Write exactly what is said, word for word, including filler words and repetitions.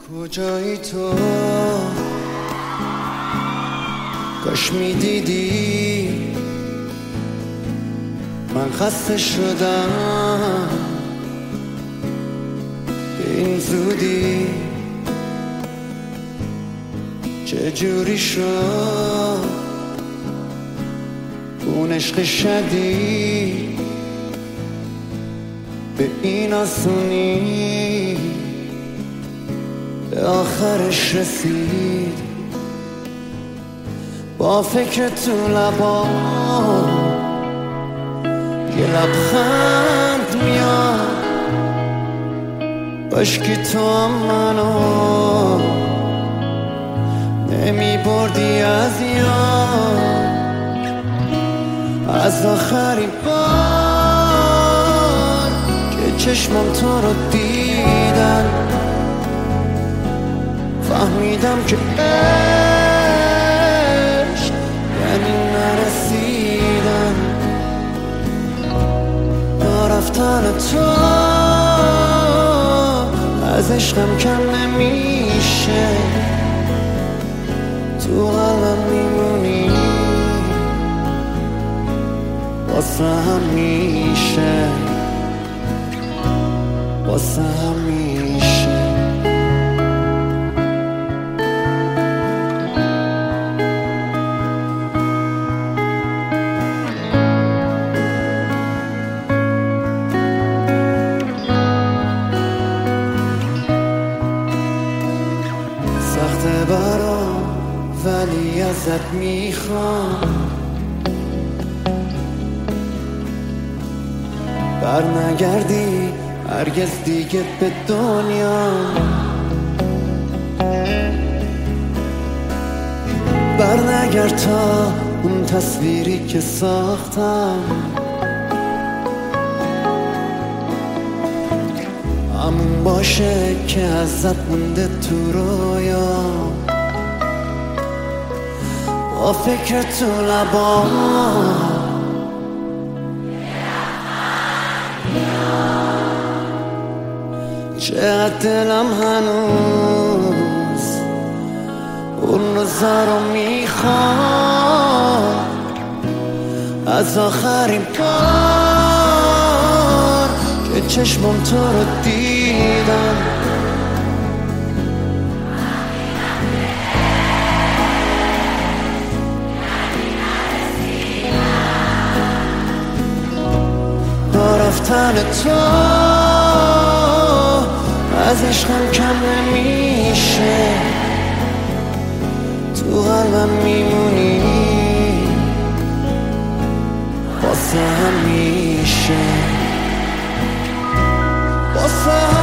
کجایی تو؟ کاش میدیدی من خسته شدم به این زودی. چجوری شد اون عشق شدید به این آسونی به آخرش رسید؟ با فکر تو لبا یه لبخند میاد، باشکی تو هم منو نمی بردی از یاد. از آخرین بار که چشمم تو رو دیدن فهمیدم که عشق یعنی نرسیدن. نرفتن تو از عشقم کم نمیشه، تو قلبم میمونی واسه همیشه، واسه همیشه. سخته برام ولی ازت میخوام بر نگردی هرگز دیگه به دنیا. بر نگرد تا اون تصویری که ساختم همون باشه که ازت مونده تو رویا. با فکر تو لبا چقدر دلم هنوز اون روزا رو میخواد. از آخرین بار که چشمم تو رو دیدم با رفتن تو از عشقم کم نمیشه، تو قلبم میمونی واسه همیشه، واسه